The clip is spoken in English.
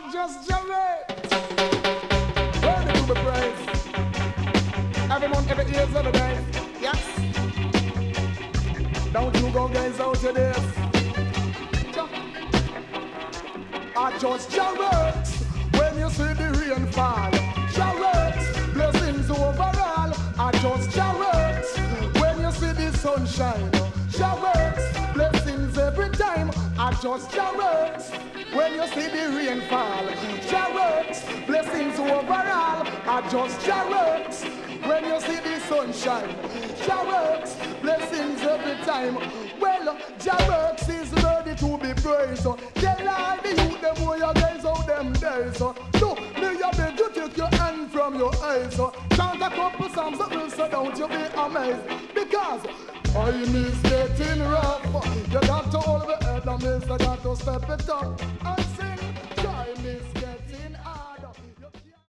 I just generate. Worthy to be praised. Every month, every year, every day. Yes. Don't you go gaze out to this. I just generate. When you see the rain fall, generate. Blessings overall. I just generate. When you see the sunshine, generate. Blessings every time. I just generate. When you see the rain fall, generate. Blessings overall. I just generate. When you see the sunshine, Jah blessings every time. Well, Jah is ready to be praised. Tell all the youth them who you guys out them days. So me you beg you take your hand from your eyes. Chant a couple songs that will so don't you be amazed. Because time is getting rough. You got to hold the head and miss, you got to step it up.